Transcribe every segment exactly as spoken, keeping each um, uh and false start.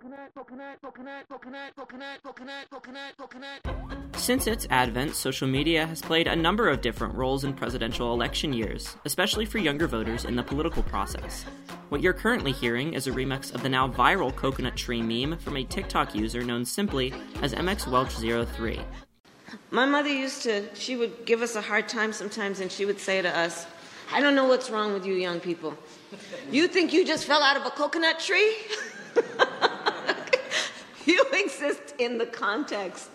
Since its advent, social media has played a number of different roles in presidential election years, especially for younger voters in the political process. What you're currently hearing is a remix of the now viral coconut tree meme from a TikTok user known simply as M X Welch zero three. My mother used to, she would give us a hard time sometimes, and she would say to us, I don't know what's wrong with you young people. You think you just fell out of a coconut tree? You exist in the context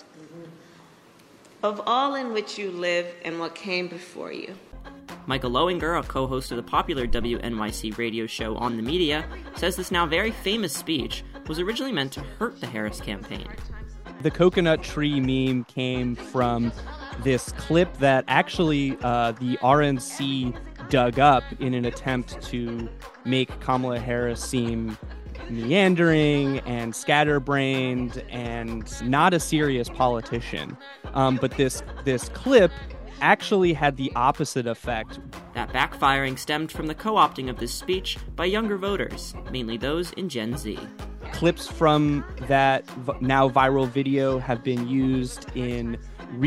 of all in which you live and what came before you. Michael Lowinger, a co-host of the popular W N Y C radio show On the Media, says this now very famous speech was originally meant to hurt the Harris campaign. The coconut tree meme came from this clip that actually uh, the R N C dug up in an attempt to make Kamala Harris seem meandering and scatterbrained and not a serious politician. Um, but this this clip actually had the opposite effect. That backfiring stemmed from the co-opting of this speech by younger voters, mainly those in Gen Z. Clips from that v- now viral video have been used in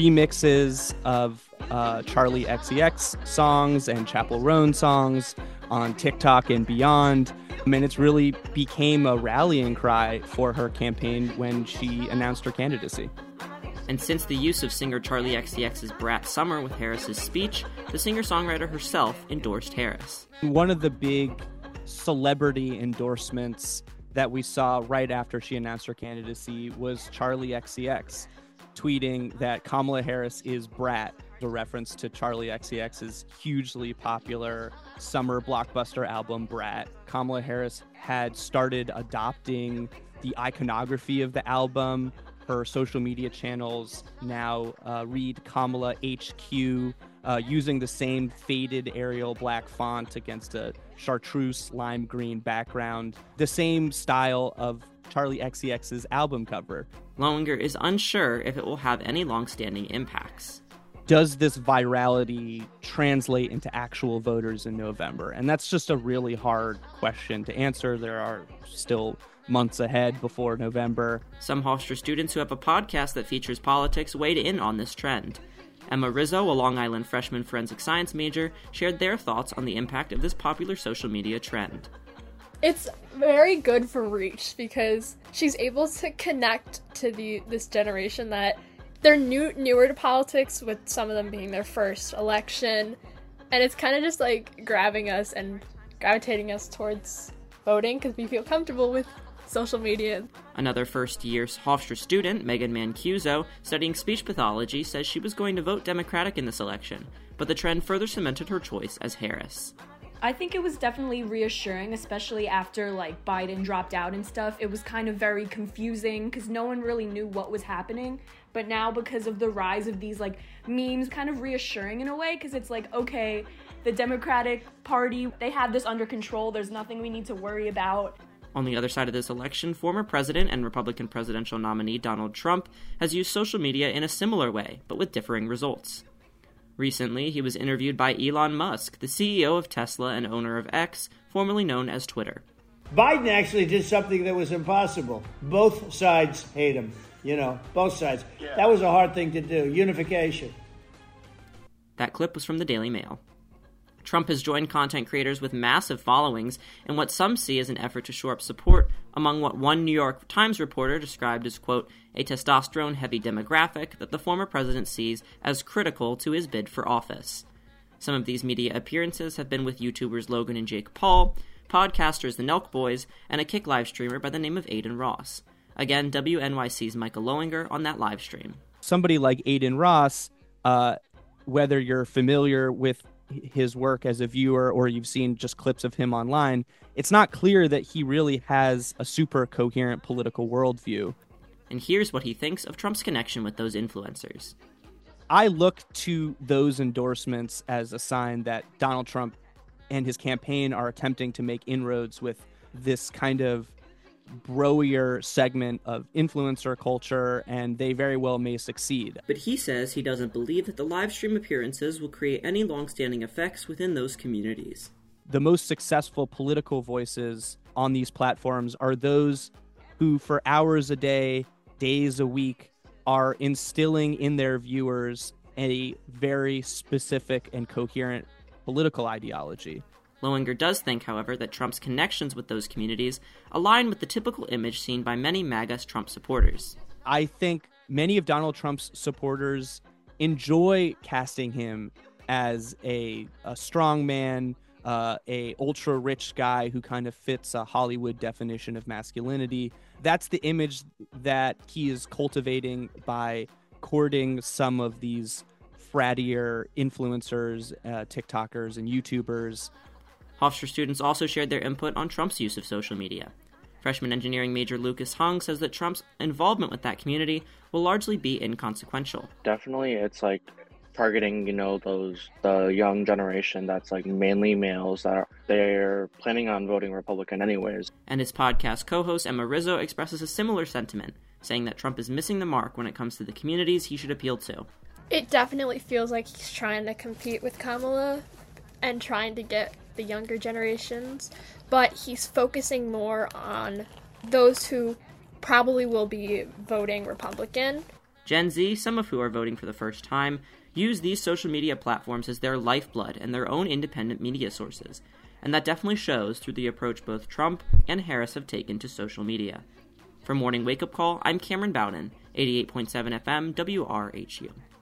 remixes of uh, Charli X C X songs and Chappell Roan songs on TikTok and beyond. I mean, it's really became a rallying cry for her campaign when she announced her candidacy. And since the use of singer Charli X C X's Brat Summer with Harris's speech, the singer-songwriter herself endorsed Harris. One of the big celebrity endorsements that we saw right after she announced her candidacy was Charli X C X tweeting that Kamala Harris is Brat, a reference to Charli X C X's hugely popular summer blockbuster album Brat. Kamala Harris had started adopting the iconography of the album. Her social media channels now uh, read Kamala H Q, uh, using the same faded Arial black font against a chartreuse lime green background, the same style of Charli X C X's album cover. Lowinger is unsure if it will have any long-standing impacts. Does this virality translate into actual voters in November? And that's just a really hard question to answer. There are still months ahead before November. Some Hofstra students who have a podcast that features politics weighed in on this trend. Emma Rizzo, a Long Island freshman forensic science major, shared their thoughts on the impact of this popular social media trend. It's very good for reach because she's able to connect to the this generation that they're new newer to politics, with some of them being their first election, and it's kind of just like grabbing us and gravitating us towards voting because we feel comfortable with social media. Another first-year Hofstra student, Megan Mancuso, studying speech pathology, says she was going to vote Democratic in this election, but the trend further cemented her choice as Harris. I think it was definitely reassuring, especially after, like, Biden dropped out and stuff. It was kind of very confusing because no one really knew what was happening. But now, because of the rise of these, like, memes, kind of reassuring in a way because it's like, okay, the Democratic Party, they have this under control. There's nothing we need to worry about. On the other side of this election, former president and Republican presidential nominee Donald Trump has used social media in a similar way, but with differing results. Recently, he was interviewed by Elon Musk, the C E O of Tesla and owner of X, formerly known as Twitter. Biden actually did something that was impossible. Both sides hate him, you know, both sides. Yeah. That was a hard thing to do, unification. That clip was from the Daily Mail. Trump has joined content creators with massive followings in what some see as an effort to shore up support among what one New York Times reporter described as, quote, a testosterone-heavy demographic that the former president sees as critical to his bid for office. Some of these media appearances have been with YouTubers Logan and Jake Paul, podcasters the Nelk Boys, and a Kick live streamer by the name of Aiden Ross. Again, W N Y C's Michael Lowinger on that live stream. Somebody like Aiden Ross, uh, whether you're familiar with his work as a viewer or you've seen just clips of him online, it's not clear that he really has a super coherent political worldview. And here's what he thinks of Trump's connection with those influencers. I look to those endorsements as a sign that Donald Trump and his campaign are attempting to make inroads with this kind of broier segment of influencer culture, and they very well may succeed. But he says he doesn't believe that the live stream appearances will create any long-standing effects within those communities. The most successful political voices on these platforms are those who for hours a day, days a week, are instilling in their viewers a very specific and coherent political ideology. Lowinger does think, however, that Trump's connections with those communities align with the typical image seen by many MAGA Trump supporters. I think many of Donald Trump's supporters enjoy casting him as a, a strong man, uh, a ultra-rich guy who kind of fits a Hollywood definition of masculinity. That's the image that he is cultivating by courting some of these frattier influencers, uh, TikTokers, and YouTubers. Hofstra students also shared their input on Trump's use of social media. Freshman engineering major Lucas Hung says that Trump's involvement with that community will largely be inconsequential. Definitely, it's like targeting, you know, those the young generation that's like mainly males that are they're planning on voting Republican anyways. And his podcast co-host Emma Rizzo expresses a similar sentiment, saying that Trump is missing the mark when it comes to the communities he should appeal to. It definitely feels like he's trying to compete with Kamala and trying to get the younger generations, but he's focusing more on those who probably will be voting Republican. Gen Z, some of who are voting for the first time, use these social media platforms as their lifeblood and their own independent media sources, and that definitely shows through the approach both Trump and Harris have taken to social media. For Morning Wake Up Call, I'm Cameron Bowden, eighty-eight point seven F M W R H U.